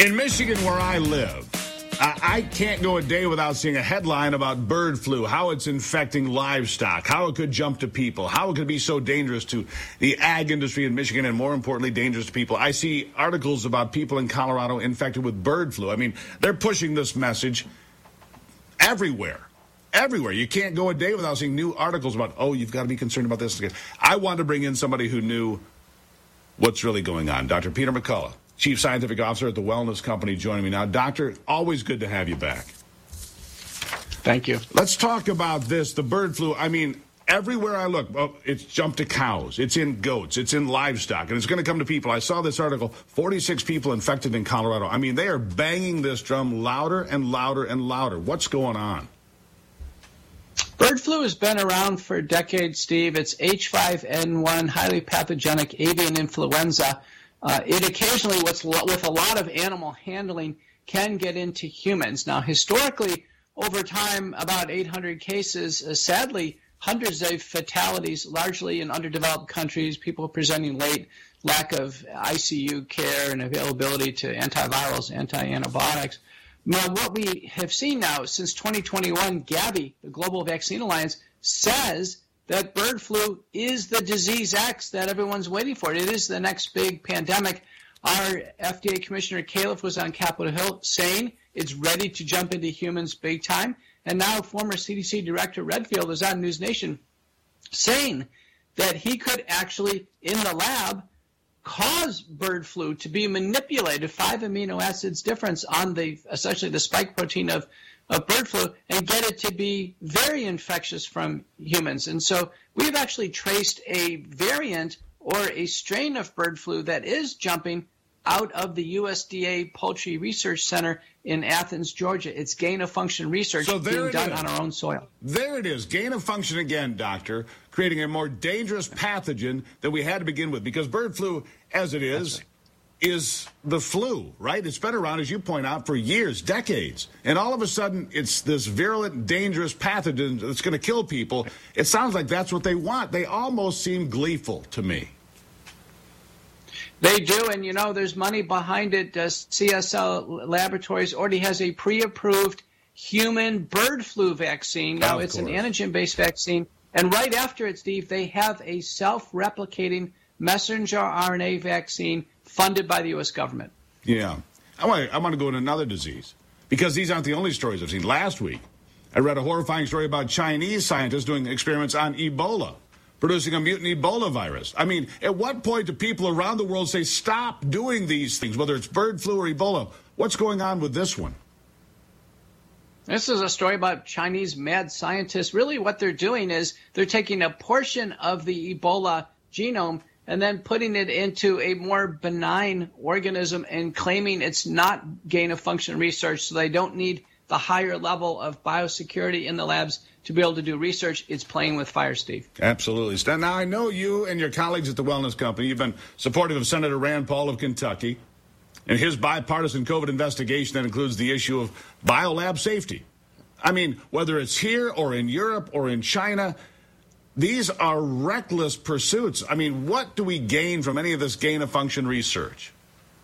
In Michigan, where I live, I can't go a day without seeing a headline about bird flu, how it's infecting livestock, how it could jump to people, how it could be so dangerous to the ag industry in Michigan, and more importantly, dangerous to people. I see articles about people in Colorado infected with bird flu. I mean, they're pushing this message everywhere. Everywhere. You can't go a day without seeing new articles about, oh, you've got to be concerned about this. I wanted to bring in somebody who knew what's really going on. Dr. Peter McCullough, Chief Scientific Officer at the Wellness Company, joining me now. Doctor, always good to have you back. Thank you. Let's talk about this, the bird flu. I mean, everywhere I look, it's jumped to cows, it's in goats, it's in livestock, and it's going to come to people. I saw this article, 46 people infected in Colorado. I mean, they are banging this drum louder and louder and louder. What's going on? Bird flu has been around for decades, Steve. It's H5N1, highly pathogenic avian influenza. It occasionally, with a lot of animal handling, can get into humans. Now, historically, over time, about 800 cases. Sadly, hundreds of fatalities, largely in underdeveloped countries, people presenting late, lack of ICU care and availability to antivirals, anti-antibiotics. Now, what we have seen now since 2021, Gavi, the Global Vaccine Alliance, says that bird flu is the disease X that everyone's waiting for. It is the next big pandemic. Our FDA Commissioner Califf was on Capitol Hill saying it's ready to jump into humans big time. And now former CDC Director Redfield is on News Nation saying that he could actually, in the lab, cause bird flu to be manipulated, 5 amino acids difference on essentially the spike protein of bird flu, and get it to be very infectious from humans. And so we've actually traced a variant or a strain of bird flu that is jumping out of the USDA Poultry Research Center in Athens, Georgia. It's gain-of-function research being done on our own soil. There it is, gain-of-function again, Doctor, creating a more dangerous pathogen than we had to begin with, because bird flu, as it is the flu, right? It's been around, as you point out, for years, decades. And all of a sudden, it's this virulent, dangerous pathogen that's going to kill people. It sounds like that's what they want. They almost seem gleeful to me. They do, and there's money behind it. CSL Laboratories already has a pre-approved human bird flu vaccine. Now, it's an antigen-based vaccine. And right after it, Steve, they have a self-replicating messenger RNA vaccine funded by the U.S. government. Yeah. I want to go into another disease, because these aren't the only stories I've seen. Last week, I read a horrifying story about Chinese scientists doing experiments on Ebola, producing a mutant Ebola virus. I mean, at what point do people around the world say, stop doing these things, whether it's bird flu or Ebola? What's going on with this one? This is a story about Chinese mad scientists. Really what they're doing is they're taking a portion of the Ebola genome and then putting it into a more benign organism and claiming it's not gain-of-function research, so they don't need the higher level of biosecurity in the labs to be able to do research. It's playing with fire, Steve. Absolutely. Now, I know you and your colleagues at the Wellness Company, you've been supportive of Senator Rand Paul of Kentucky and his bipartisan COVID investigation that includes the issue of biolab safety. I mean, whether it's here or in Europe or in China, these are reckless pursuits. I mean, what do we gain from any of this gain-of-function research?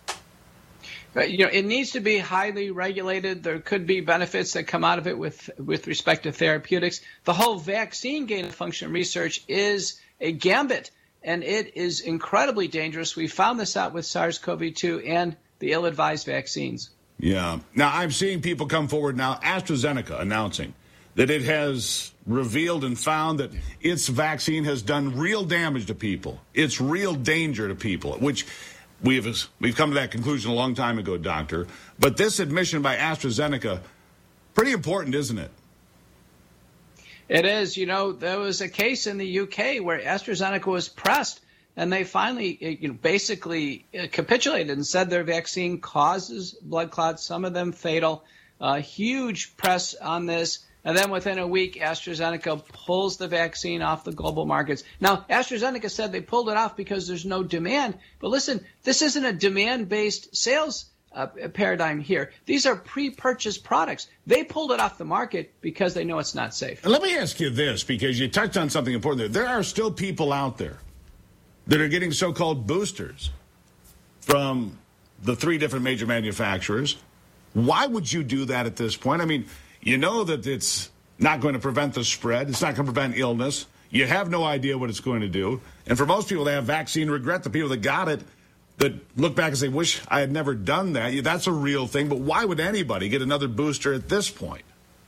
It needs to be highly regulated. There could be benefits that come out of it with respect to therapeutics. The whole vaccine gain-of-function research is a gambit, and it is incredibly dangerous. We found this out with SARS-CoV-2 and the ill-advised vaccines. Yeah. Now, I'm seeing people come forward now, AstraZeneca announcing that it has revealed and found that its vaccine has done real damage to people. It's real danger to people, which we've come to that conclusion a long time ago, Doctor. But this admission by AstraZeneca, pretty important, isn't it? It is. There was a case in the UK where AstraZeneca was pressed, and they finally basically capitulated and said their vaccine causes blood clots, some of them fatal. Huge press on this. And then within a week, AstraZeneca pulls the vaccine off the global markets. Now, AstraZeneca said they pulled it off because there's no demand. But listen, this isn't a demand-based sales paradigm here. These are pre-purchased products. They pulled it off the market because they know it's not safe. Let me ask you this, because you touched on something important there. There are still people out there that are getting so-called boosters from the 3 different major manufacturers. Why would you do that at this point? I mean, you know that it's not going to prevent the spread. It's not going to prevent illness. You have no idea what it's going to do. And for most people, they have vaccine regret. The people that got it, that look back and say, wish I had never done that. That's a real thing. But why would anybody get another booster at this point?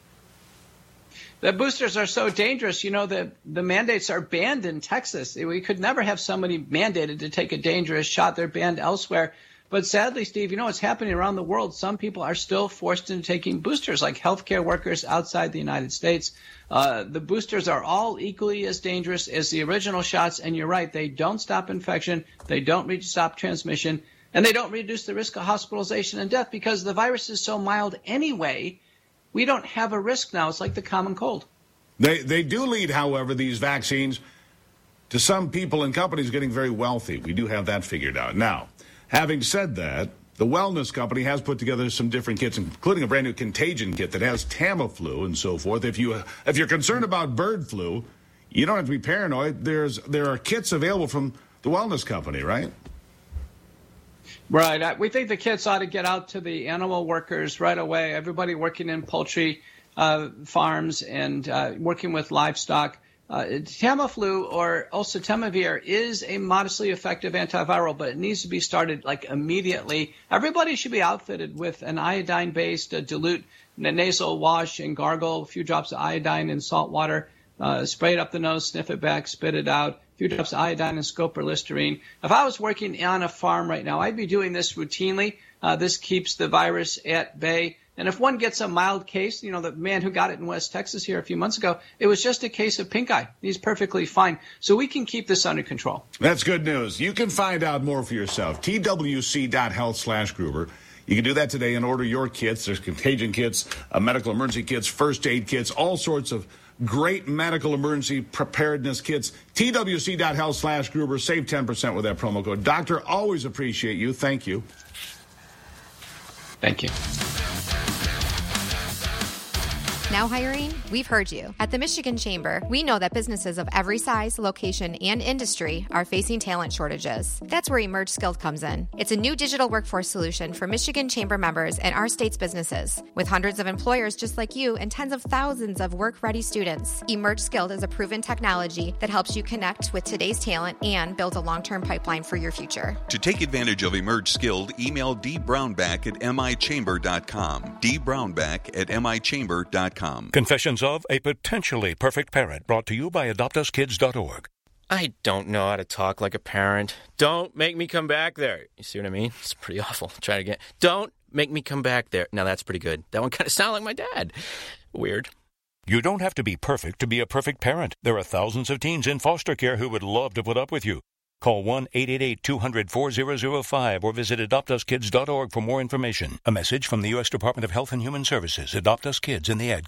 The boosters are so dangerous. You know, the mandates are banned in Texas. We could never have somebody mandated to take a dangerous shot. They're banned elsewhere. But sadly, Steve, you know what's happening around the world? Some people are still forced into taking boosters, like healthcare workers outside the United States. The boosters are all equally as dangerous as the original shots. And you're right, they don't stop infection. They don't stop transmission. And they don't reduce the risk of hospitalization and death because the virus is so mild anyway. We don't have a risk now. It's like the common cold. They do lead, however, these vaccines to some people and companies getting very wealthy. We do have that figured out. Now, having said that, the Wellness Company has put together some different kits, including a brand new contagion kit that has Tamiflu and so forth. If you're concerned about bird flu, you don't have to be paranoid. There are kits available from the Wellness Company, right? Right. We think the kits ought to get out to the animal workers right away. Everybody working in poultry farms and working with livestock. Tamiflu or oseltamivir is a modestly effective antiviral, but it needs to be started like immediately. Everybody should be outfitted with an iodine-based dilute nasal wash and gargle, a few drops of iodine in salt water, spray it up the nose, sniff it back, spit it out, a few drops of iodine and scope or Listerine. If I was working on a farm right now, I'd be doing this routinely. This keeps the virus at bay. And if one gets a mild case, you know, the man who got it in West Texas here a few months ago, it was just a case of pink eye. He's perfectly fine. So we can keep this under control. That's good news. You can find out more for yourself. twc.health/Gruber. You can do that today and order your kits. There's contagion kits, medical emergency kits, first aid kits, all sorts of great medical emergency preparedness kits. twc.health/Gruber. Save 10% with that promo code. Doctor, always appreciate you. Thank you. Thank you. Now hiring? We've heard you. At the Michigan Chamber, we know that businesses of every size, location, and industry are facing talent shortages. That's where Emerge Skilled comes in. It's a new digital workforce solution for Michigan Chamber members and our state's businesses. With hundreds of employers just like you and tens of thousands of work-ready students, Emerge Skilled is a proven technology that helps you connect with today's talent and build a long-term pipeline for your future. To take advantage of Emerge Skilled, email dbrownback@michamber.com. dbrownback@michamber.com. Confessions of a Potentially Perfect Parent, brought to you by AdoptUsKids.org. I don't know how to talk like a parent. Don't make me come back there. You see what I mean? It's pretty awful. Try it again. Don't make me come back there. Now that's pretty good. That one kind of sounded like my dad. Weird. You don't have to be perfect to be a perfect parent. There are thousands of teens in foster care who would love to put up with you. Call 1-888-200-4005 or visit AdoptUsKids.org for more information. A message from the U.S. Department of Health and Human Services. Adopt Us Kids in the ad